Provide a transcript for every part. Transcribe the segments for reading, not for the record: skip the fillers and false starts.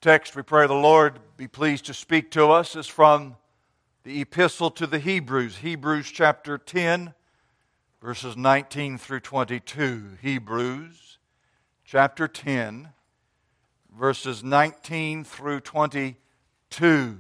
text we pray the Lord be pleased to speak to us is from the Epistle to the Hebrews, Hebrews chapter 10, verses 19 through 22. Hebrews chapter 10, verses 19 through 22.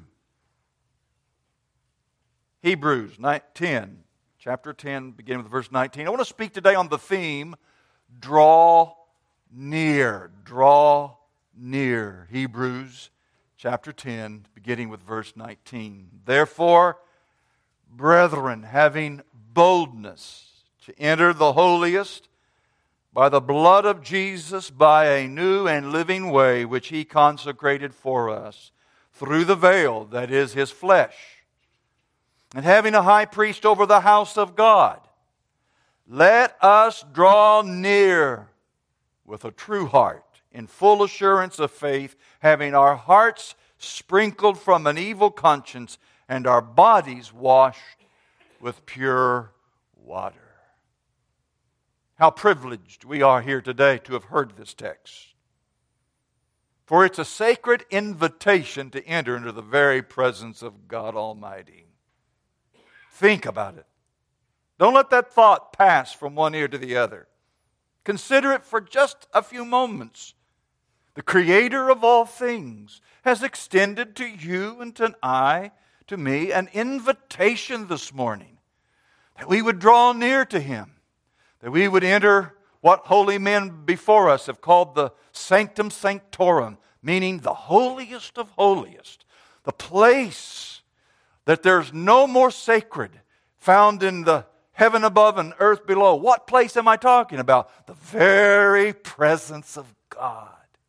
Hebrews 10, chapter 10, beginning with verse 19. I want to speak today on the theme, draw near. Draw near. Hebrews chapter 10, beginning with verse 19. Therefore, brethren, having boldness to enter the holiest by the blood of Jesus, by a new and living way which He consecrated for us through the veil, that is His flesh, and having a high priest over the house of God, let us draw near with a true heart, in full assurance of faith, having our hearts sprinkled from an evil conscience and our bodies washed with pure water. How privileged we are here today to have heard this text. For it's a sacred invitation to enter into the very presence of God Almighty. Think about it. Don't let that thought pass from one ear to the other. Consider it for just a few moments. The Creator of all things has extended to you and to me, an invitation this morning that we would draw near to Him, that we would enter what holy men before us have called the Sanctum Sanctorum, meaning the holiest of holiest, the place that there's no more sacred found in the heaven above and earth below. What place am I talking about? The very presence of God.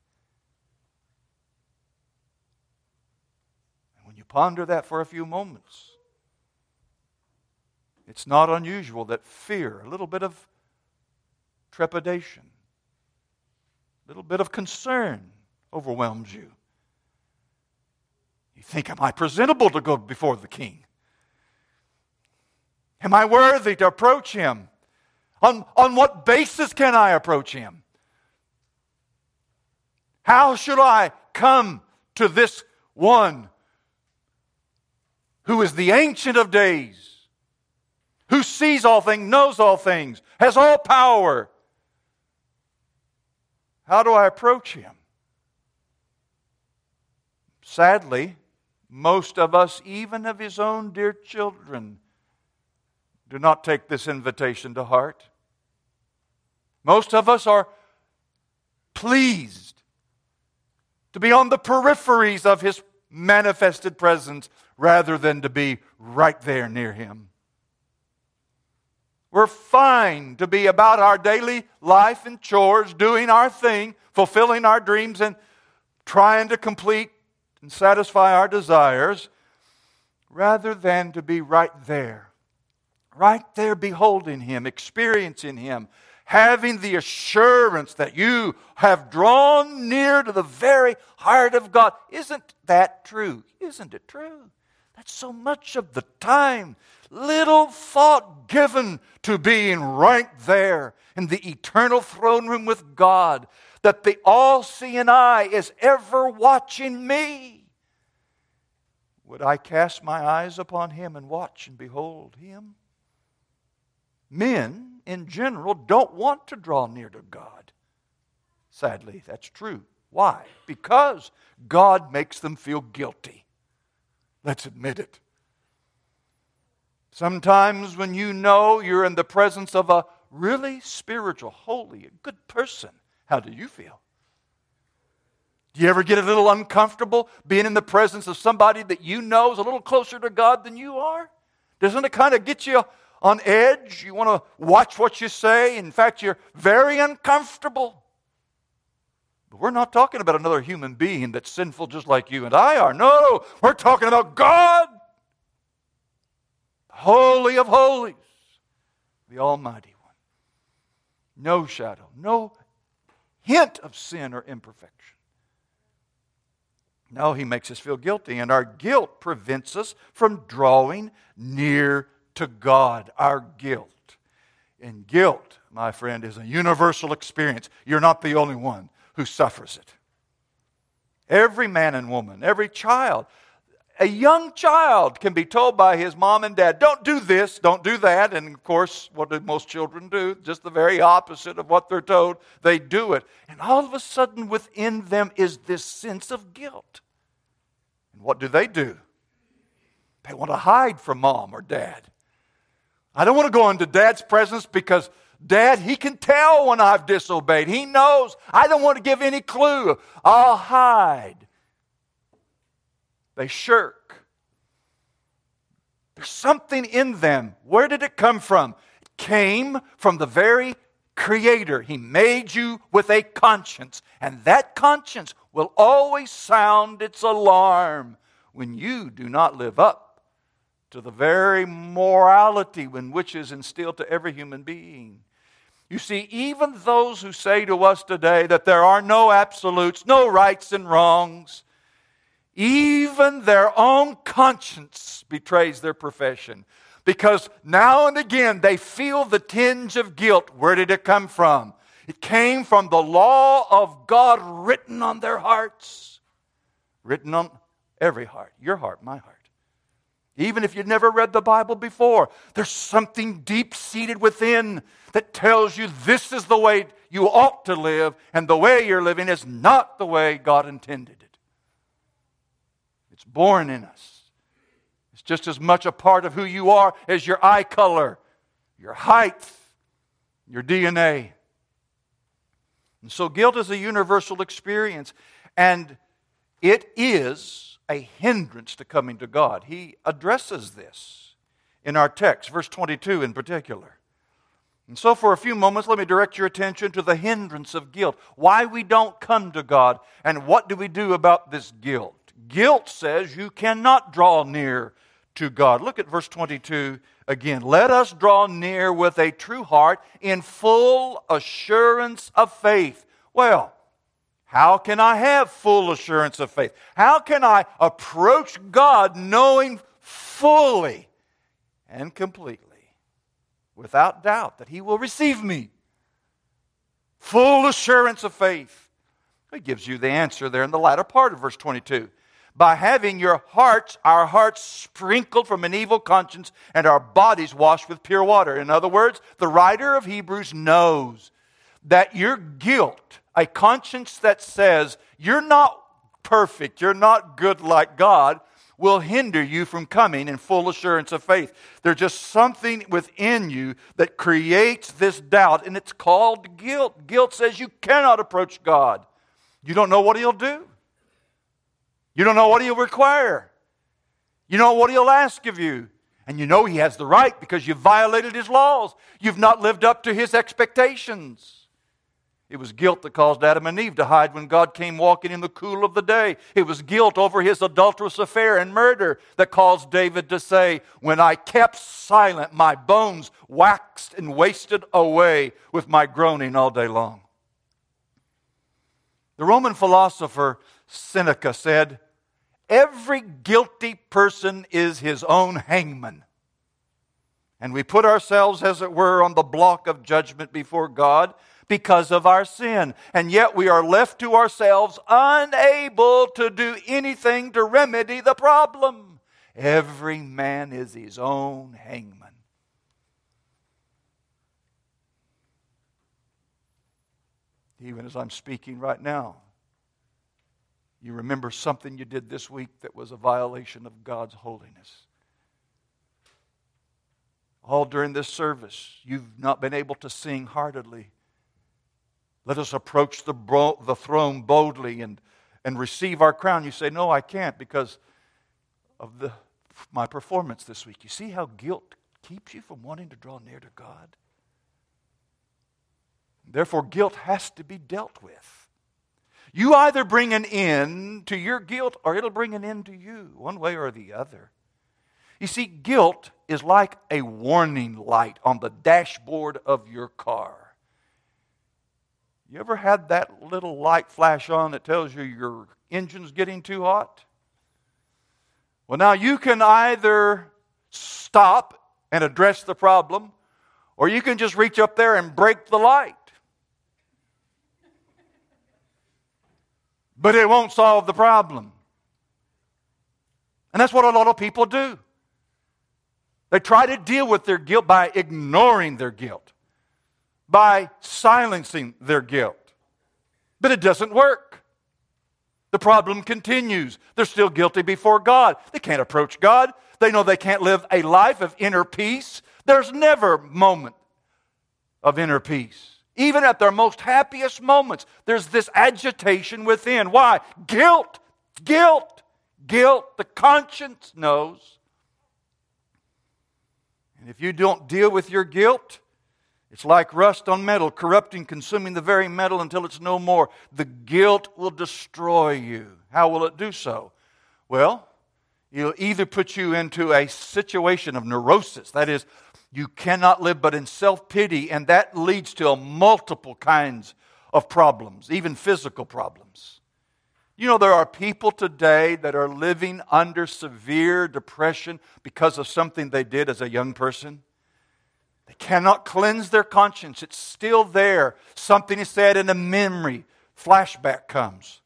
And when you ponder that for a few moments, it's not unusual that fear, a little bit of trepidation, a little bit of concern overwhelms you. You think, am I presentable to go before the King? Am I worthy to approach Him? On what basis can I approach Him? How should I come to this one who is the Ancient of Days, who sees all things, knows all things, has all power? How do I approach Him? Sadly, most of us, even of His own dear children, do not take this invitation to heart. Most of us are pleased to be on the peripheries of His manifested presence rather than to be right there near Him. We're fine to be about our daily life and chores, doing our thing, fulfilling our dreams, and trying to complete and satisfy our desires, rather than to be right there beholding Him, experiencing Him, having the assurance that you have drawn near to the very heart of God. Isn't that true? Isn't it true? That's so much of the time. Little thought given to being right there in the eternal throne room with God, that the all-seeing eye is ever watching me. Would I cast my eyes upon Him and watch and behold Him? Men, in general, don't want to draw near to God. Sadly, that's true. Why? Because God makes them feel guilty. Let's admit it. Sometimes when you know you're in the presence of a really spiritual, holy, good person, how do you feel? Do you ever get a little uncomfortable being in the presence of somebody that you know is a little closer to God than you are? Doesn't it kind of get you on edge? You want to watch what you say. In fact, you're very uncomfortable. But we're not talking about another human being that's sinful just like you and I are. No, we're talking about God, Holy of Holies, the Almighty One. No shadow, no hint of sin or imperfection. No, He makes us feel guilty, and our guilt prevents us from drawing near to God. Our guilt. And guilt, my friend, is a universal experience. You're not the only one who suffers it. Every man and woman, every child. A young child can be told by his mom and dad, don't do this, don't do that. And of course, what do most children do? Just the very opposite of what they're told. They do it. And all of a sudden within them is this sense of guilt. And what do? They want to hide from mom or dad. I don't want to go into dad's presence because dad, he can tell when I've disobeyed. He knows. I don't want to give any clue. I'll hide. They shirk. There's something in them. Where did it come from? It came from the very Creator. He made you with a conscience. And that conscience will always sound its alarm when you do not live up to the very morality in which is instilled to every human being. You see, even those who say to us today that there are no absolutes, no rights and wrongs, even their own conscience betrays their profession. Because now and again they feel the tinge of guilt. Where did it come from? It came from the law of God written on their hearts. Written on every heart. Your heart, my heart. Even if you've never read the Bible before, there's something deep-seated within that tells you this is the way you ought to live, and the way you're living is not the way God intended it. It's born in us. It's just as much a part of who you are as your eye color, your height, your DNA. And so guilt is a universal experience, and it is a hindrance to coming to God. He addresses this in our text, verse 22 in particular. And so for a few moments, let me direct your attention to the hindrance of guilt. Why we don't come to God, and what do we do about this guilt? Guilt says you cannot draw near to God. Look at verse 22 again. Let us draw near with a true heart in full assurance of faith. Well, how can I have full assurance of faith? How can I approach God knowing fully and completely, without doubt, that He will receive me? Full assurance of faith. He gives you the answer there in the latter part of verse 22. By having our hearts sprinkled from an evil conscience and our bodies washed with pure water. In other words, the writer of Hebrews knows that your guilt, a conscience that says you're not perfect, you're not good like God, will hinder you from coming in full assurance of faith. There's just something within you that creates this doubt, and it's called guilt. Guilt says you cannot approach God. You don't know what He'll do. You don't know what He'll require. You know what He'll ask of you. And you know He has the right because you've violated His laws. You've not lived up to His expectations. It was guilt that caused Adam and Eve to hide when God came walking in the cool of the day. It was guilt over his adulterous affair and murder that caused David to say, when I kept silent, my bones waxed and wasted away with my groaning all day long. The Roman philosopher Seneca said, every guilty person is his own hangman. And we put ourselves, as it were, on the block of judgment before God because of our sin. And yet we are left to ourselves, unable to do anything to remedy the problem. Every man is his own hangman. Even as I'm speaking right now, you remember something you did this week that was a violation of God's holiness. All during this service, you've not been able to sing heartedly. Let us approach the throne boldly and receive our crown. You say, no, I can't because of my performance this week. You see how guilt keeps you from wanting to draw near to God? Therefore, guilt has to be dealt with. You either bring an end to your guilt or it'll bring an end to you, one way or the other. You see, guilt is like a warning light on the dashboard of your car. You ever had that little light flash on that tells you your engine's getting too hot? Well, now you can either stop and address the problem, or you can just reach up there and break the light. but it won't solve the problem. And that's what a lot of people do. They try to deal with their guilt by ignoring their guilt, by silencing their guilt. But it doesn't work. The problem continues. They're still guilty before God. They can't approach God. They know they can't live a life of inner peace. There's never a moment of inner peace. Even at their most happiest moments, there's this agitation within. Why? Guilt. Guilt. Guilt. The conscience knows. And if you don't deal with your guilt, it's like rust on metal, corrupting, consuming the very metal until it's no more. The guilt will destroy you. How will it do so? Well, it'll either put you into a situation of neurosis. That is, you cannot live but in self-pity, and that leads to multiple kinds of problems, even physical problems. You know, there are people today that are living under severe depression because of something they did as a young person. They cannot cleanse their conscience. It's still there. Something is said in a memory. Flashback comes.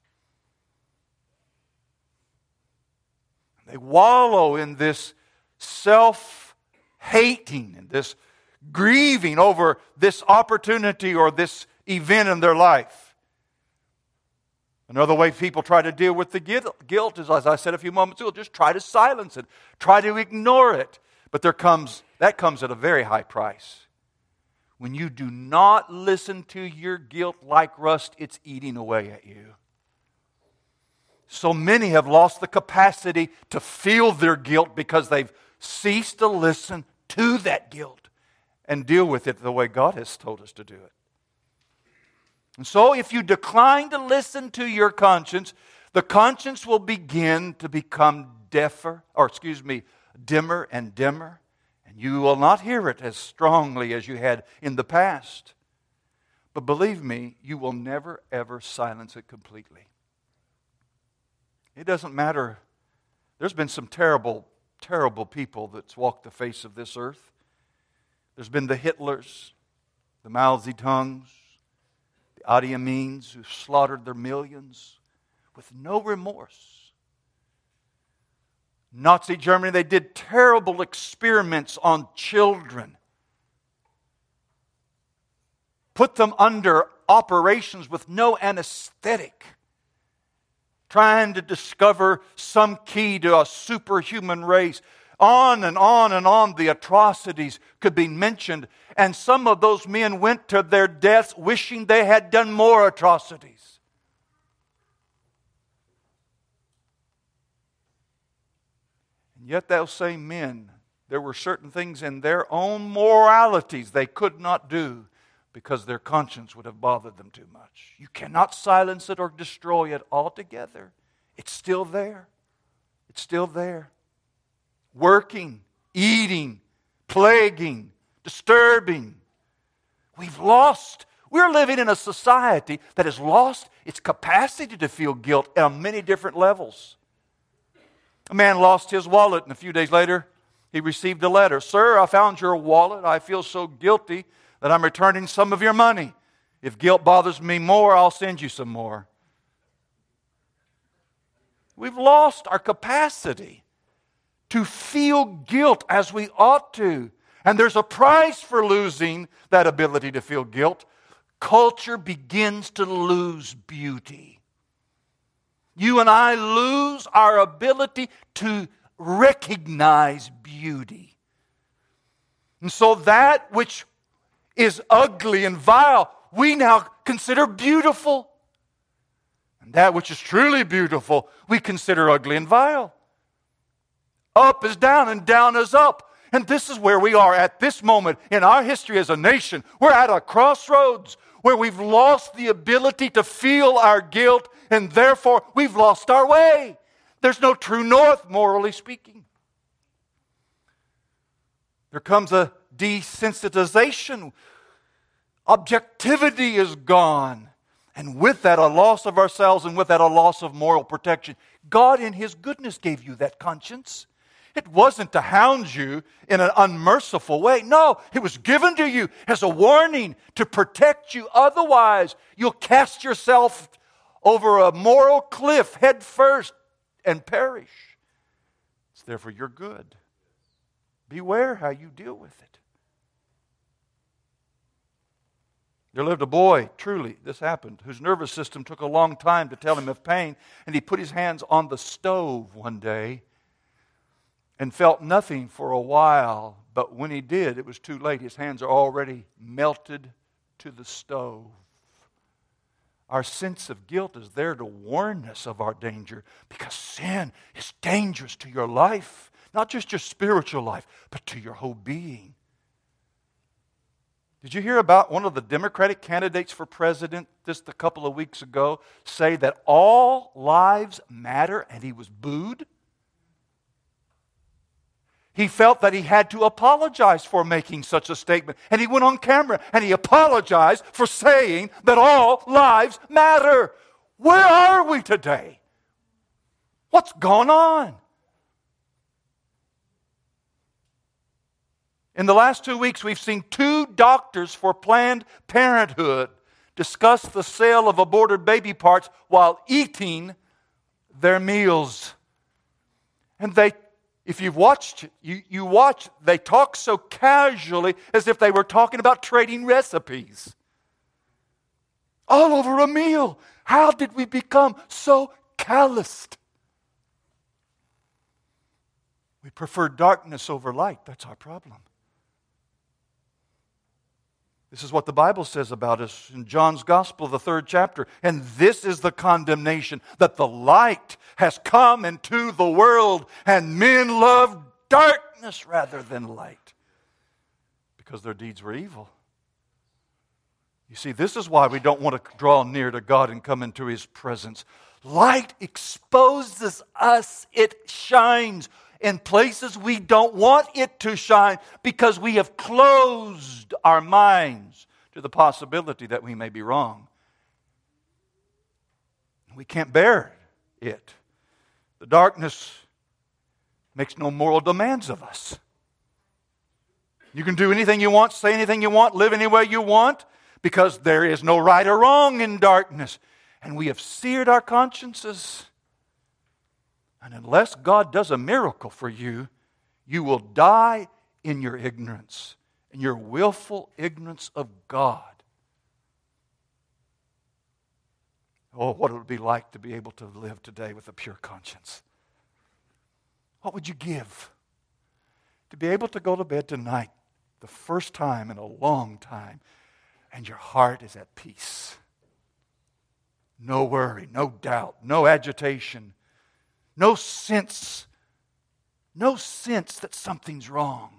They wallow in this self-hating and this grieving over this opportunity or this event in their life. Another way people try to deal with the guilt is, as I said a few moments ago, just try to silence it. Try to ignore it. But that comes at a very high price. When you do not listen to your guilt like rust, it's eating away at you. So many have lost the capacity to feel their guilt because they've ceased to listen to that guilt and deal with it the way God has told us to do it. And so if you decline to listen to your conscience, the conscience will begin to become dimmer and dimmer, and you will not hear it as strongly as you had in the past. But believe me, you will never ever silence it completely. It doesn't matter. There's been some terrible, terrible people that's walked the face of this earth. There's been the Hitlers, the Mao Zedongs, Idi Amins, who slaughtered their millions with no remorse. Nazi Germany, they did terrible experiments on children. Put them under operations with no anesthetic, trying to discover some key to a superhuman race. On and on and on the atrocities could be mentioned. And some of those men went to their deaths wishing they had done more atrocities. And yet those same men, there were certain things in their own moralities they could not do because their conscience would have bothered them too much. You cannot silence it or destroy it altogether. It's still there. It's still there. Working, eating, plaguing, disturbing. We're living in a society that has lost its capacity to feel guilt on many different levels. A man lost his wallet, and a few days later, he received a letter. Sir, I found your wallet. I feel so guilty that I'm returning some of your money. If guilt bothers me more, I'll send you some more. We've lost our capacity to feel guilt as we ought to. And there's a price for losing that ability to feel guilt. Culture begins to lose beauty. You and I lose our ability to recognize beauty. And so that which is ugly and vile, we now consider beautiful. And that which is truly beautiful, we consider ugly and vile. Up is down and down is up. And this is where we are at this moment in our history as a nation. We're at a crossroads where we've lost the ability to feel our guilt, and therefore we've lost our way. There's no true north, morally speaking. There comes a desensitization. Objectivity is gone. And with that, a loss of ourselves, and with that, a loss of moral protection. God, in His goodness, gave you that conscience. It wasn't to hound you in an unmerciful way. No, it was given to you as a warning to protect you. Otherwise, you'll cast yourself over a moral cliff head first and perish. It's there for your good. Beware how you deal with it. There lived a boy, truly, this happened, whose nervous system took a long time to tell him of pain, and he put his hands on the stove one day and felt nothing for a while, but when he did, it was too late. His hands are already melted to the stove. Our sense of guilt is there to warn us of our danger, because sin is dangerous to your life, not just your spiritual life, but to your whole being. Did you hear about one of the Democratic candidates for president just a couple of weeks ago say that all lives matter, and he was booed? He felt that he had to apologize for making such a statement. And he went on camera and he apologized for saying that all lives matter. Where are we today? What's gone on? In the last 2 weeks, we've seen 2 doctors for Planned Parenthood discuss the sale of aborted baby parts while eating their meals. And if you've watched, you watch, they talk so casually as if they were talking about trading recipes. All over a meal. How did we become so calloused? We prefer darkness over light. That's our problem. This is what the Bible says about us in John's Gospel, the 3rd chapter. And this is the condemnation, that the light has come into the world, and men love darkness rather than light, because their deeds were evil. You see, this is why we don't want to draw near to God and come into His presence. Light exposes us. It shines in places we don't want it to shine, because we have closed our minds to the possibility that we may be wrong. We can't bear it. The darkness makes no moral demands of us. You can do anything you want, say anything you want, live any way you want, because there is no right or wrong in darkness. And we have seared our consciences. And unless God does a miracle for you, you will die in your ignorance, in your willful ignorance of God. Oh, what it would be like to be able to live today with a pure conscience. What would you give to be able to go to bed tonight, the first time in a long time, and your heart is at peace? No worry, no doubt, no agitation. No sense that something's wrong.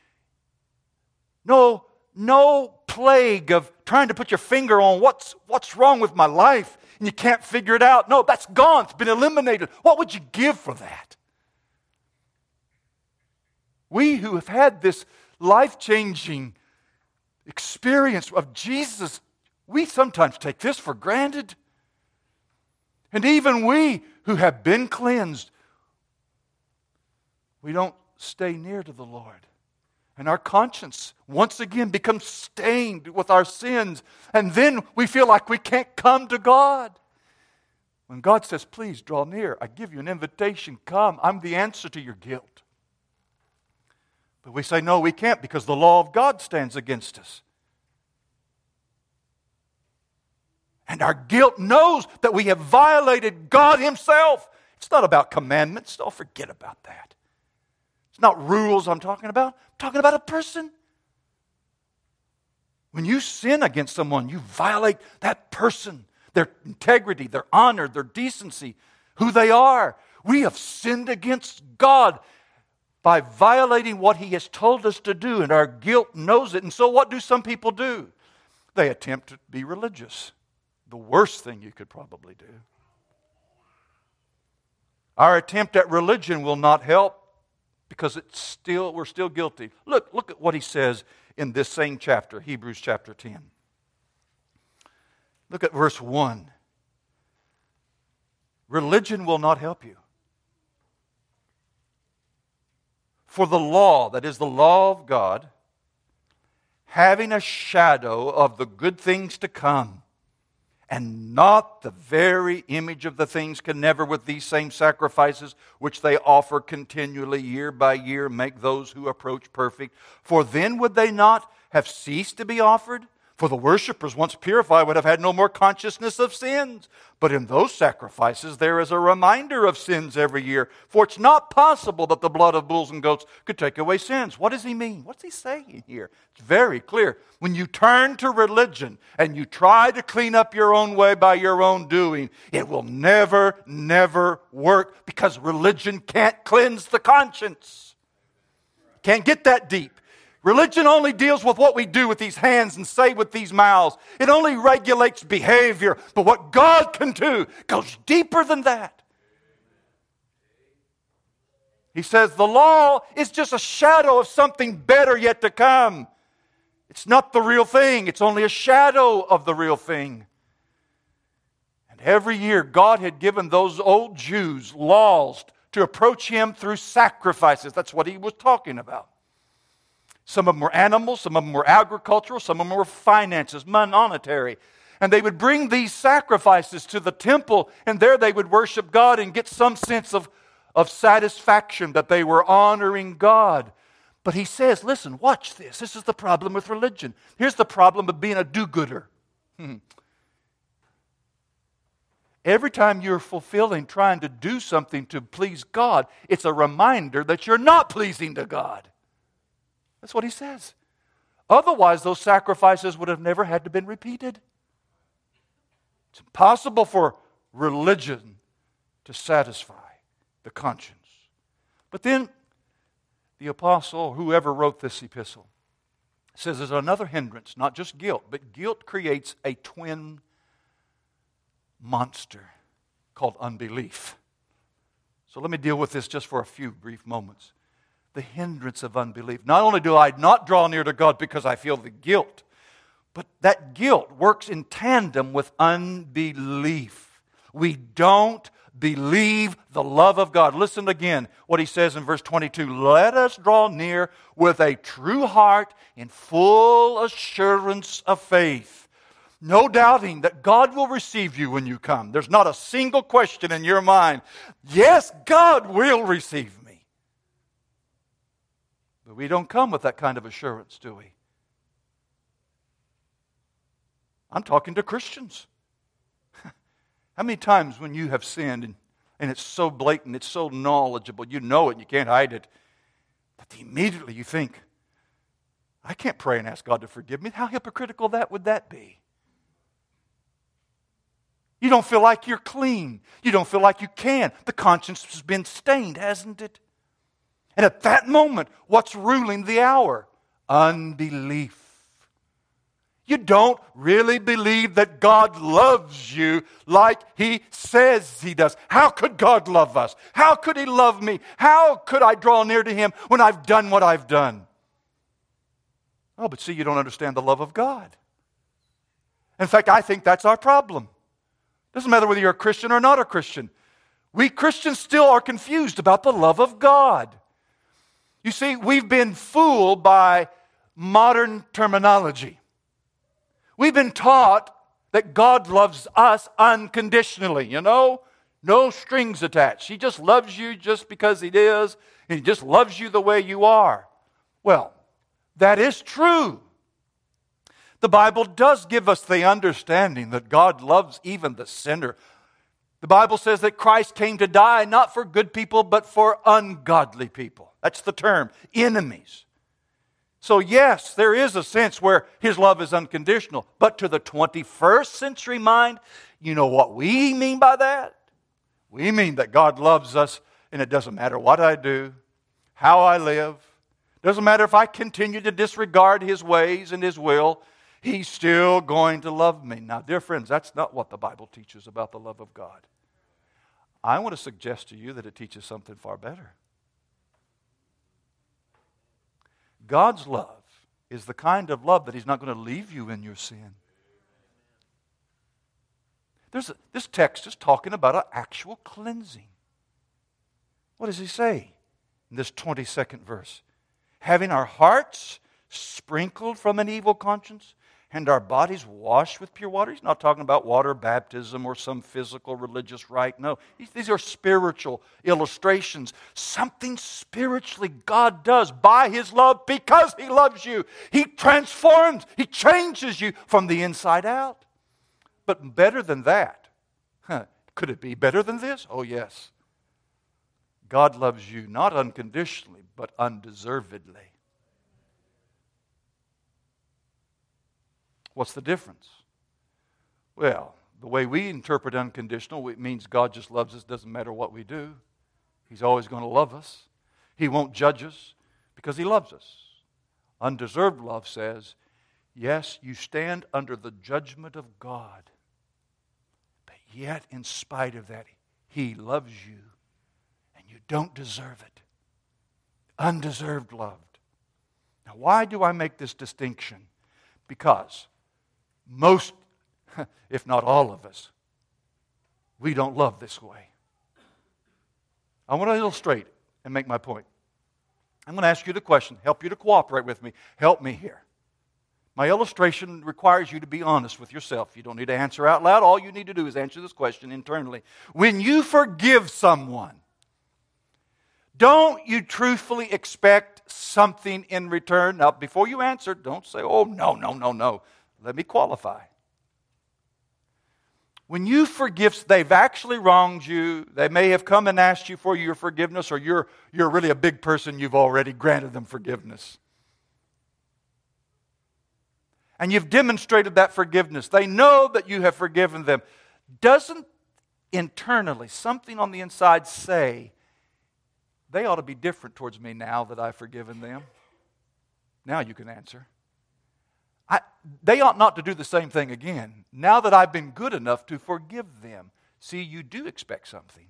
No plague of trying to put your finger on what's wrong with my life, and you can't figure it out. No, that's gone. It's been eliminated. What would you give for that? We who have had this life-changing experience of Jesus, we sometimes take this for granted. And even we who have been cleansed, we don't stay near to the Lord. And our conscience once again becomes stained with our sins. And then we feel like we can't come to God. When God says, please draw near, I give you an invitation, come. I'm the answer to your guilt. But we say, no, we can't, because the law of God stands against us. And our guilt knows that we have violated God Himself. It's not about commandments. Don't forget about that. It's not rules I'm talking about. I'm talking about a person. When you sin against someone, you violate that person, their integrity, their honor, their decency, who they are. We have sinned against God by violating what He has told us to do, and our guilt knows it. And so what do some people do? They attempt to be religious. The worst thing you could probably do. Our attempt at religion will not help, because we're still guilty. Look at what he says in this same chapter, Hebrews chapter 10. Look at verse 1. Religion will not help you. For the law, that is the law of God, having a shadow of the good things to come, and not the very image of the things, can never with these same sacrifices which they offer continually year by year make those who approach perfect. For then would they not have ceased to be offered? For the worshippers, once purified, would have had no more consciousness of sins. But in those sacrifices there is a reminder of sins every year. For it's not possible that the blood of bulls and goats could take away sins. What does he mean? What's he saying here? It's very clear. When you turn to religion and you try to clean up your own way by your own doing, it will never, never work, because religion can't cleanse the conscience. Can't get that deep. Religion only deals with what we do with these hands and say with these mouths. It only regulates behavior. But what God can do goes deeper than that. He says the law is just a shadow of something better yet to come. It's not the real thing. It's only a shadow of the real thing. And every year God had given those old Jews laws to approach Him through sacrifices. That's what He was talking about. Some of them were animals, some of them were agricultural, some of them were finances, monetary. And they would bring these sacrifices to the temple, and there they would worship God and get some sense of satisfaction that they were honoring God. But he says, listen, watch this. This is the problem with religion. Here's the problem of being a do-gooder. Every time you're fulfilling, trying to do something to please God, it's a reminder that you're not pleasing to God. That's what he says. Otherwise, those sacrifices would have never had to been repeated. It's impossible for religion to satisfy the conscience. But then the apostle, whoever wrote this epistle, says there's another hindrance, not just guilt, but guilt creates a twin monster called unbelief. So let me deal with this just for a few brief moments. The hindrance of unbelief. Not only do I not draw near to God because I feel the guilt, but that guilt works in tandem with unbelief. We don't believe the love of God. Listen again what he says in verse 22. Let us draw near with a true heart in full assurance of faith, no doubting that God will receive you when you come. There's not a single question in your mind. Yes, God will receive me. But we don't come with that kind of assurance, do we? I'm talking to Christians. How many times when you have sinned and it's so blatant, it's so knowledgeable, you know it and you can't hide it, but immediately you think, I can't pray and ask God to forgive me. How hypocritical would that be? You don't feel like you're clean. You don't feel like you can. The conscience has been stained, hasn't it? And at that moment, what's ruling the hour? Unbelief. You don't really believe that God loves you like He says He does. How could God love us? How could He love me? How could I draw near to Him when I've done what I've done? Oh, but see, you don't understand the love of God. In fact, I think that's our problem. Doesn't matter whether you're a Christian or not a Christian. We Christians still are confused about the love of God. You see, we've been fooled by modern terminology. We've been taught that God loves us unconditionally, no strings attached. He just loves you just because He is, and He just loves you the way you are. Well, that is true. The Bible does give us the understanding that God loves even the sinner. The Bible says that Christ came to die not for good people, but for ungodly people. That's the term, enemies. So yes, there is a sense where His love is unconditional. But to the 21st century mind, you know what we mean by that? We mean that God loves us, and it doesn't matter what I do, how I live. It doesn't matter if I continue to disregard His ways and His will. He's still going to love me. Now, dear friends, that's not what the Bible teaches about the love of God. I want to suggest to you that it teaches something far better. God's love is the kind of love that He's not going to leave you in your sin. This text is talking about an actual cleansing. What does he say in this 22nd verse? Having our hearts sprinkled from an evil conscience and our bodies washed with pure water. He's not talking about water baptism or some physical religious rite. No, these are spiritual illustrations. Something spiritually God does by His love because He loves you. He transforms, He changes you from the inside out. But better than that, could it be better than this? Oh, yes. God loves you not unconditionally, but undeservedly. What's the difference? Well, the way we interpret unconditional, it means God just loves us, doesn't matter what we do. He's always going to love us. He won't judge us because He loves us. Undeserved love says, yes, you stand under the judgment of God, but yet in spite of that, He loves you and you don't deserve it. Undeserved loved. Now, why do I make this distinction? Because most, if not all of us, we don't love this way. I want to illustrate and make my point. I'm going to ask you the question, help you to cooperate with me. Help me here. My illustration requires you to be honest with yourself. You don't need to answer out loud. All you need to do is answer this question internally. When you forgive someone, don't you truthfully expect something in return? Now, before you answer, don't say, oh, no. Let me qualify. When you forgive, they've actually wronged you. They may have come and asked you for your forgiveness, or you're really a big person. You've already granted them forgiveness. And you've demonstrated that forgiveness. They know that you have forgiven them. Doesn't internally something on the inside say, they ought to be different towards me now that I've forgiven them? Now you can answer. They ought not to do the same thing again. Now that I've been good enough to forgive them. See, you do expect something.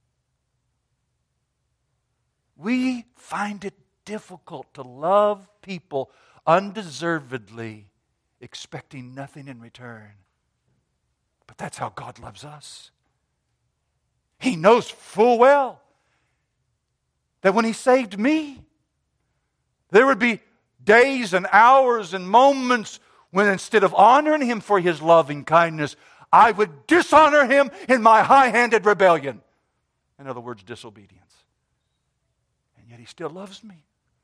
We find it difficult to love people undeservedly, expecting nothing in return. But that's how God loves us. He knows full well that when He saved me, there would be days and hours and moments when instead of honoring Him for His loving kindness, I would dishonor Him in my high-handed rebellion. In other words, disobedience. And yet He still loves me.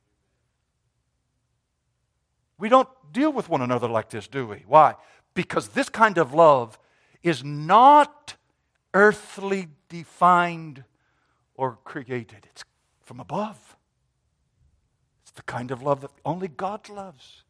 We don't deal with one another like this, do we? Why? Because this kind of love is not earthly defined or created. It's from above. It's the kind of love that only God loves.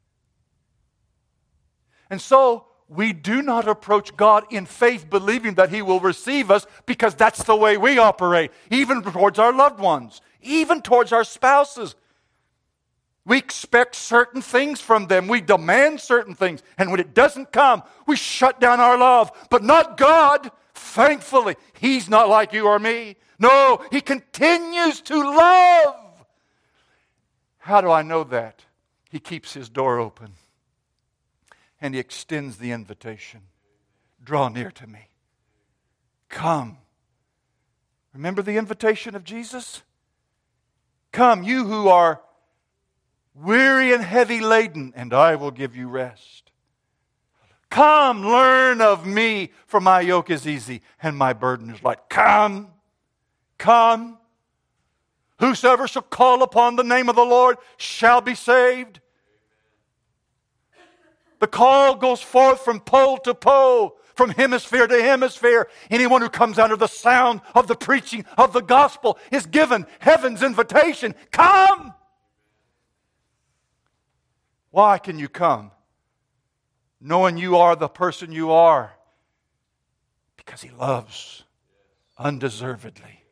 And so, we do not approach God in faith believing that He will receive us because that's the way we operate, even towards our loved ones, even towards our spouses. We expect certain things from them. We demand certain things. And when it doesn't come, we shut down our love. But not God. Thankfully, He's not like you or me. No, He continues to love. How do I know that? He keeps His door open. And He extends the invitation. Draw near to me. Come. Remember the invitation of Jesus? Come, you who are weary and heavy laden, and I will give you rest. Come, learn of me, for my yoke is easy and my burden is light. Come. Whosoever shall call upon the name of the Lord shall be saved. The call goes forth from pole to pole, from hemisphere to hemisphere. Anyone who comes under the sound of the preaching of the gospel is given heaven's invitation. Come! Why can you come? Knowing you are the person you are. Because He loves undeservedly.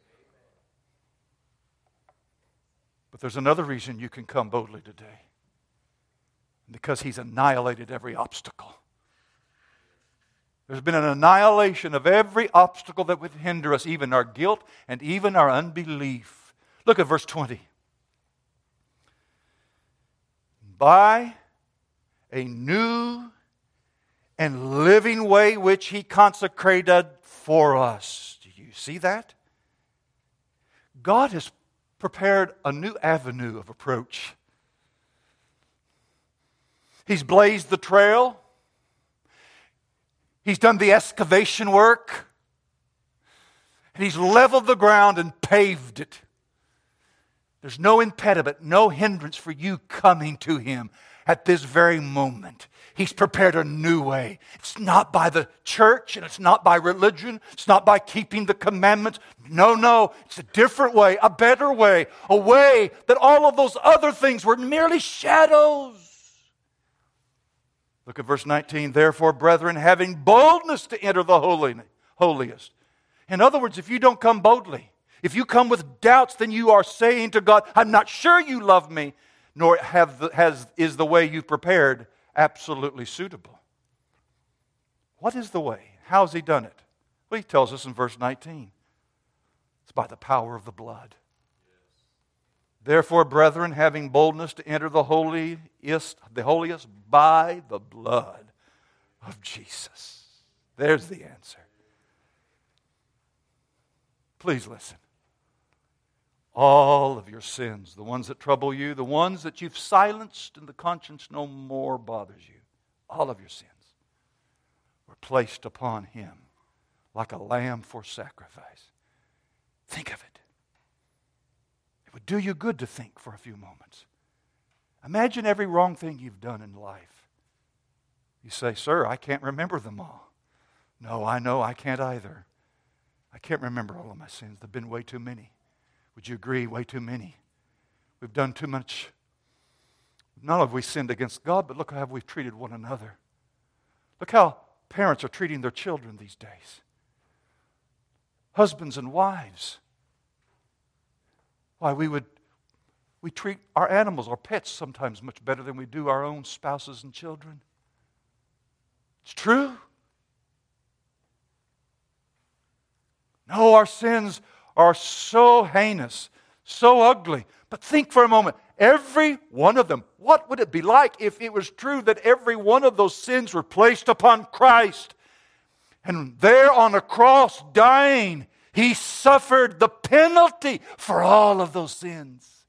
But there's another reason you can come boldly today. Because He's annihilated every obstacle. There's been an annihilation of every obstacle that would hinder us, even our guilt and even our unbelief. Look at verse 20. By a new and living way which He consecrated for us. Do you see that? God has prepared a new avenue of approach. He's blazed the trail. He's done the excavation work. And He's leveled the ground and paved it. There's no impediment, no hindrance for you coming to Him at this very moment. He's prepared a new way. It's not by the church and it's not by religion. It's not by keeping the commandments. No. It's a different way, a better way, a way that all of those other things were merely shadows. Look at verse 19. Therefore, brethren, having boldness to enter the holiest. In other words, if you don't come boldly, if you come with doubts, then you are saying to God, I'm not sure you love me, nor is the way you've prepared absolutely suitable. What is the way? How has He done it? Well, He tells us in verse 19. It's by the power of the blood. Therefore, brethren, having boldness to enter the holiest by the blood of Jesus. There's the answer. Please listen. All of your sins, the ones that trouble you, the ones that you've silenced and the conscience no more bothers you, all of your sins were placed upon Him like a lamb for sacrifice. Think of it. It would do you good to think for a few moments. Imagine every wrong thing you've done in life. You say, sir, I can't remember them all. No, I know I can't either. I can't remember all of my sins. There have been way too many. Would you agree? Way too many. We've done too much. Not only have we sinned against God, but look how we've treated one another. Look how parents are treating their children these days. Husbands and wives. Why, we treat our animals, our pets, sometimes much better than we do our own spouses and children. It's true. No, our sins are so heinous, so ugly. But think for a moment, every one of them, what would it be like if it was true that every one of those sins were placed upon Christ? And there on a cross, dying, He suffered the penalty for all of those sins.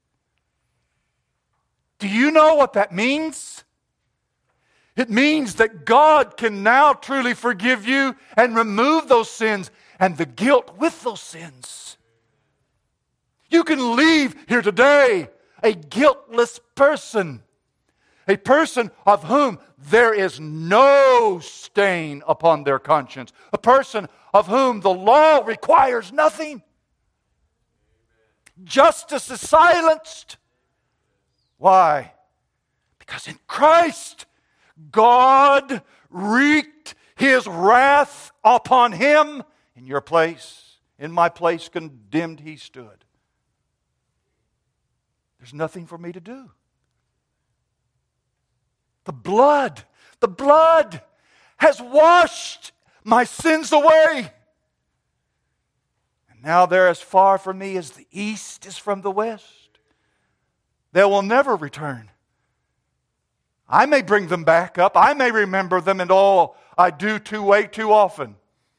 Do you know what that means? It means that God can now truly forgive you and remove those sins and the guilt with those sins. You can leave here today a guiltless person. A person of whom there is no stain upon their conscience. A person of whom the law requires nothing. Justice is silenced. Why? Because in Christ, God wreaked His wrath upon Him. In your place, in my place, condemned He stood. There's nothing for me to do. The blood has washed my sins away. And now they're as far from me as the east is from the west. They will never return. I may bring them back up. I may remember them and all I do way too often.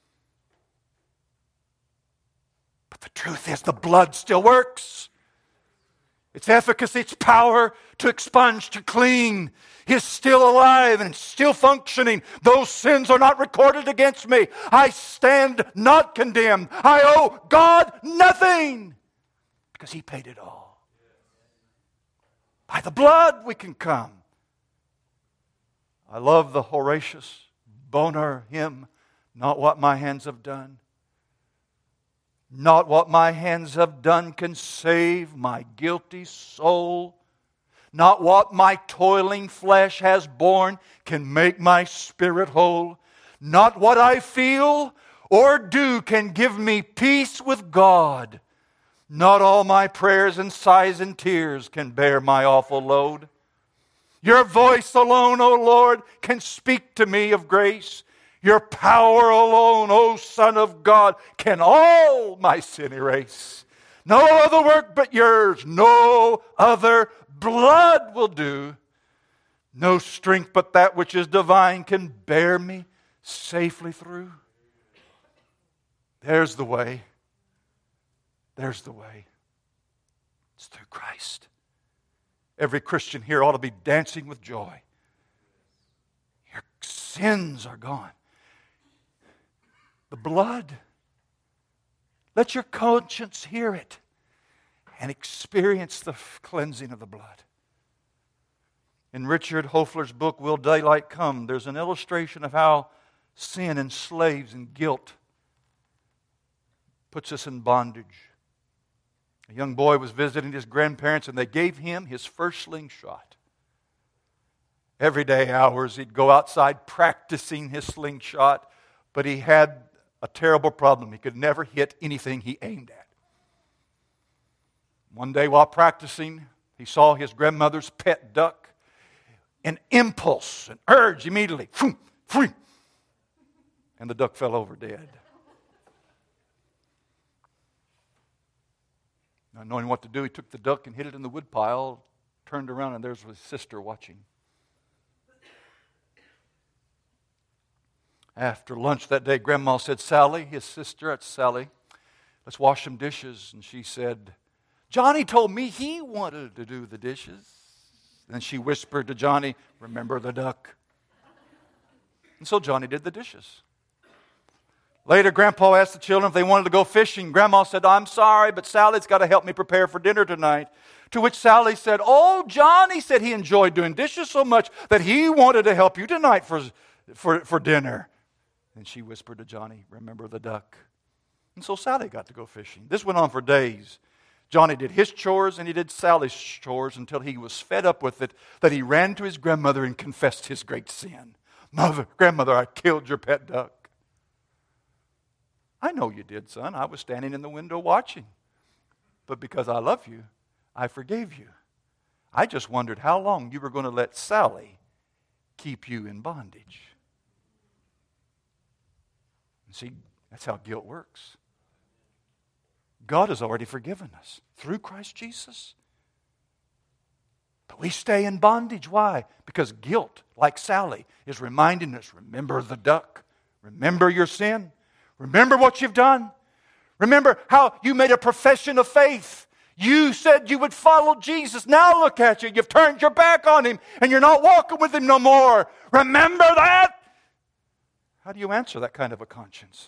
But the truth is the blood still works. Its efficacy, its power to expunge, to clean is still alive and still functioning. Those sins are not recorded against me. I stand not condemned. I owe God nothing because He paid it all. By the blood we can come. I love the Horatius Bonar hymn, not what my hands have done. Not what my hands have done can save my guilty soul. Not what my toiling flesh has borne can make my spirit whole. Not what I feel or do can give me peace with God. Not all my prayers and sighs and tears can bear my awful load. Your voice alone, O Lord, can speak to me of grace. Your power alone, O Son of God, can all my sin erase. No other work but yours, no other blood will do. No strength but that which is divine can bear me safely through. There's the way. There's the way. It's through Christ. Every Christian here ought to be dancing with joy. sins are gone. The blood. Let your conscience hear it and experience the cleansing of the blood. In Richard Hofler's book, Will Daylight Come, there's an illustration of how sin enslaves and guilt puts us in bondage. A young boy was visiting his grandparents and they gave him his first slingshot. Every day, hours, he'd go outside practicing his slingshot, but he had a terrible problem. He could never hit anything he aimed at. One day while practicing, he saw his grandmother's pet duck. An impulse, an urge immediately. And the duck fell over dead. Not knowing what to do, he took the duck and hid it in the woodpile, turned around, and there's his sister watching. After lunch that day, Grandma said, Sally, his sister, that's Sally, let's wash some dishes. And she said, Johnny told me he wanted to do the dishes. Then she whispered to Johnny, remember the duck. And so Johnny did the dishes. Later, Grandpa asked the children if they wanted to go fishing. Grandma said, I'm sorry, but Sally's got to help me prepare for dinner tonight. To which Sally said, oh, Johnny said he enjoyed doing dishes so much that he wanted to help you tonight for dinner. And she whispered to Johnny, remember the duck. And so Sally got to go fishing. This went on for days. Johnny did his chores and he did Sally's chores until he was fed up with it that he ran to his grandmother and confessed his great sin. Grandmother, I killed your pet duck. I know you did, son. I was standing in the window watching. But because I love you, I forgave you. I just wondered how long you were going to let Sally keep you in bondage. See, that's how guilt works. God has already forgiven us through Christ Jesus. But we stay in bondage. Why? Because guilt, like Sally, is reminding us, remember the duck. Remember your sin. Remember what you've done. Remember how you made a profession of faith. You said you would follow Jesus. Now look at you. You've turned your back on Him and you're not walking with Him no more. Remember that? How do you answer that kind of a conscience?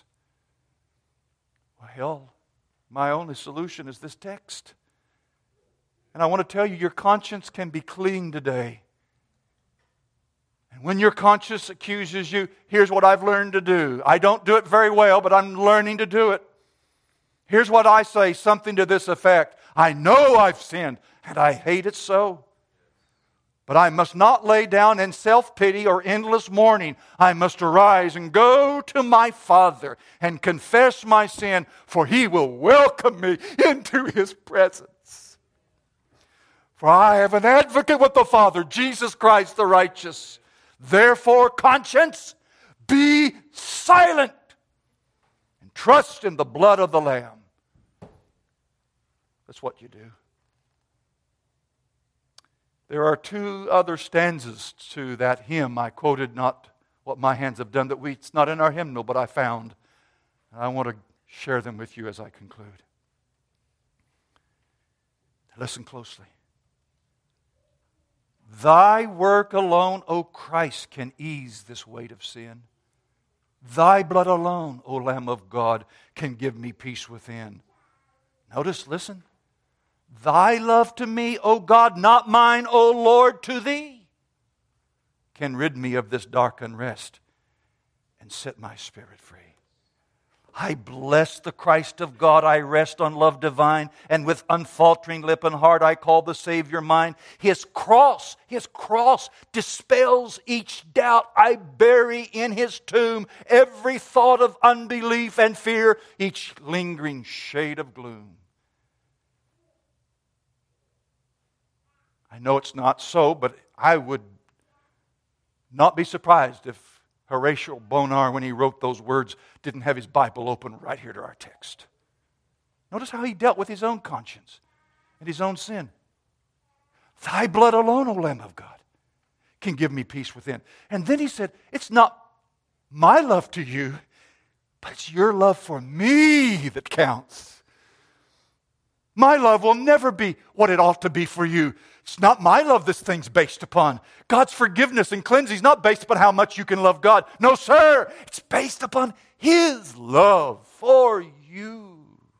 Well, my only solution is this text. And I want to tell you, your conscience can be clean today. And when your conscience accuses you, here's what I've learned to do. I don't do it very well, but I'm learning to do it. Here's what I say, something to this effect. I know I've sinned, and I hate it so. But I must not lay down in self-pity or endless mourning. I must arise and go to my Father and confess my sin, for He will welcome me into His presence. For I have an advocate with the Father, Jesus Christ the righteous. Therefore, conscience, be silent and trust in the blood of the Lamb. That's what you do. There are two other stanzas to that hymn I quoted, not what my hands have done, it's not in our hymnal, but I found. And I want to share them with you as I conclude. Listen closely. Thy work alone, O Christ, can ease this weight of sin. Thy blood alone, O Lamb of God, can give me peace within. Notice, listen. Thy love to me, O God, not mine, O Lord, to Thee, can rid me of this dark unrest and set my spirit free. I bless the Christ of God, I rest on love divine, and with unfaltering lip and heart I call the Savior mine. His cross dispels each doubt. I bury in His tomb every thought of unbelief and fear, each lingering shade of gloom. I know it's not so, but I would not be surprised if Horatio Bonar, when he wrote those words, didn't have his Bible open right here to our text. Notice how he dealt with his own conscience and his own sin. Thy blood alone, O Lamb of God, can give me peace within. And then he said, it's not my love to you, but it's your love for me that counts. My love will never be what it ought to be for you. It's not my love this thing's based upon. God's forgiveness and cleansing is not based upon how much you can love God. No, sir. It's based upon His love for you.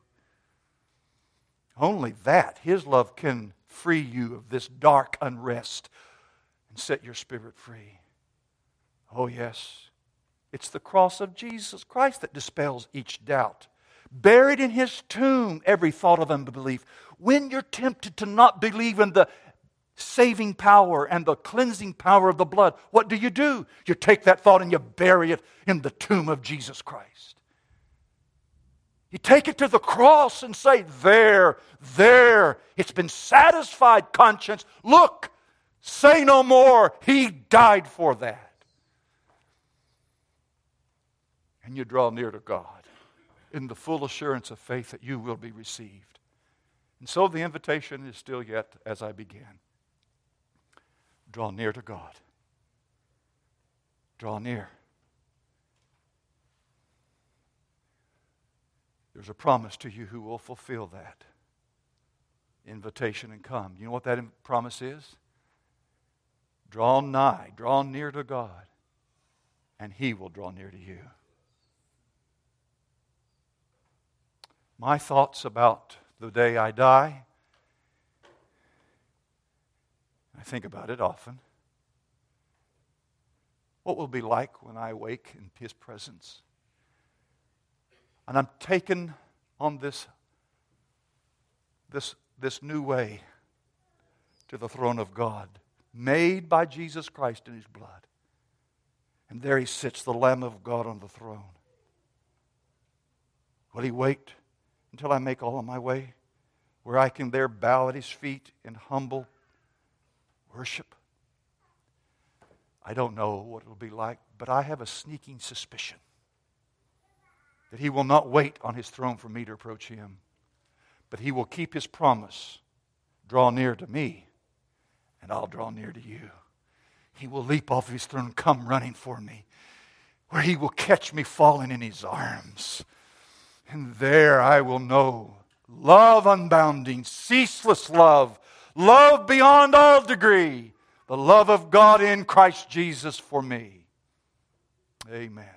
Only that, His love, can free you of this dark unrest and set your spirit free. Oh, yes. It's the cross of Jesus Christ that dispels each doubt. Buried in His tomb, every thought of unbelief. When you're tempted to not believe in the saving power and the cleansing power of the blood, what do? You take that thought and you bury it in the tomb of Jesus Christ. You take it to the cross and say, there, it's been satisfied, conscience. Look, say no more. He died for that. And you draw near to God in the full assurance of faith that you will be received. And so the invitation is still yet as I began. Draw near to God. Draw near. There's a promise to you who will fulfill that invitation and come. You know what that promise is? Draw nigh, draw near to God, and He will draw near to you. My thoughts about the day I die, I think about it often. What will it be like when I wake in His presence? And I'm taken on this new way to the throne of God, made by Jesus Christ in His blood. And there He sits, the Lamb of God on the throne. Will He wait until I make all of my way, where I can there bow at His feet in humble worship? I don't know what it will be like, but I have a sneaking suspicion that He will not wait on His throne for me to approach Him, but He will keep His promise. Draw near to me, and I'll draw near to you. He will leap off His throne and come running for me, where He will catch me falling in His arms. And there I will know love unbounding, ceaseless love, love beyond all degree, the love of God in Christ Jesus for me. Amen.